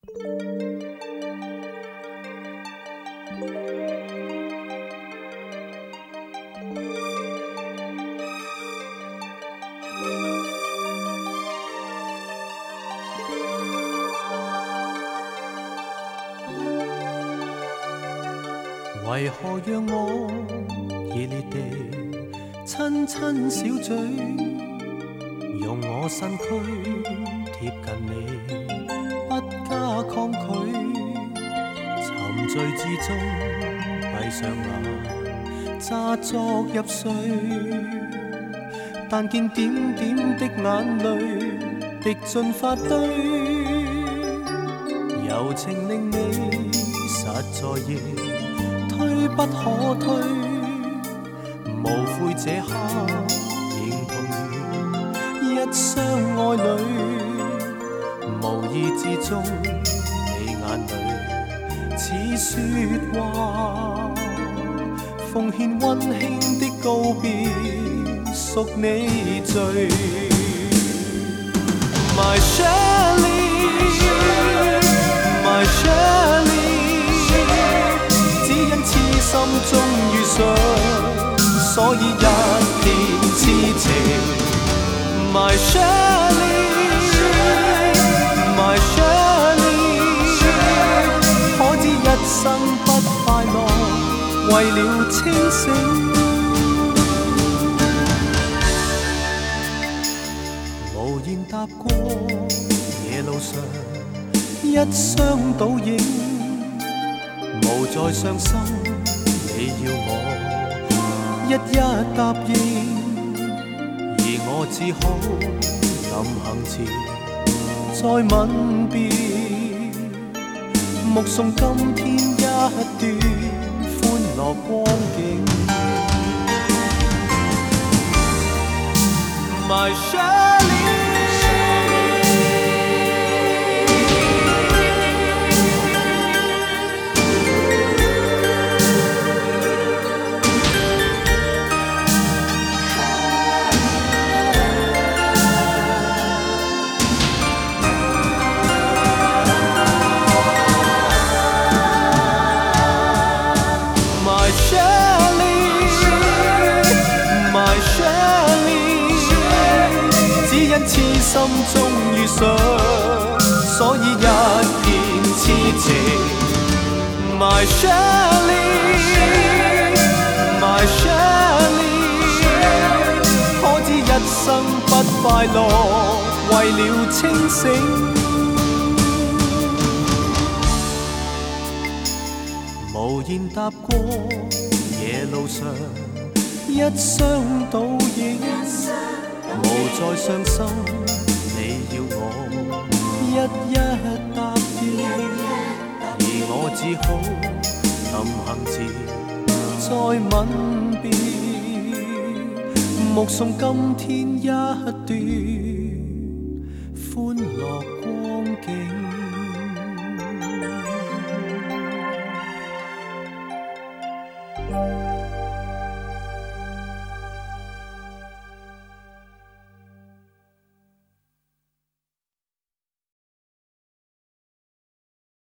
为何让我热烈地亲亲小嘴，用我身躯贴近你，不加抗拒，沉醉之中闭上眼，乍作入睡，但见点点的眼泪滴进发堆，柔情令你实在热。推不可推，无悔这刻仍同于一雙愛侶，無意之中你眼淚似說話，奉獻溫馨的告別，屬你罪。My Shirley, My Shirley。痴心中遇上，所以一片痴情。My Shirley, My Shirley， 可知一生不快樂，為了清醒。無言踏過夜路上，一雙倒影。無再傷心，你要我一一答應，而我只好臨行前再吻別，目送今天一段歡樂光景。My Shirley。痴心中遇上，所以一片痴情。My Shirley, My Shirley， 可知一生不快樂，為了清醒。無言踏過夜路上，一雙倒影。無再傷心，你要我一一答應，而我只好臨行前再吻別，目送今天一段歡樂光景。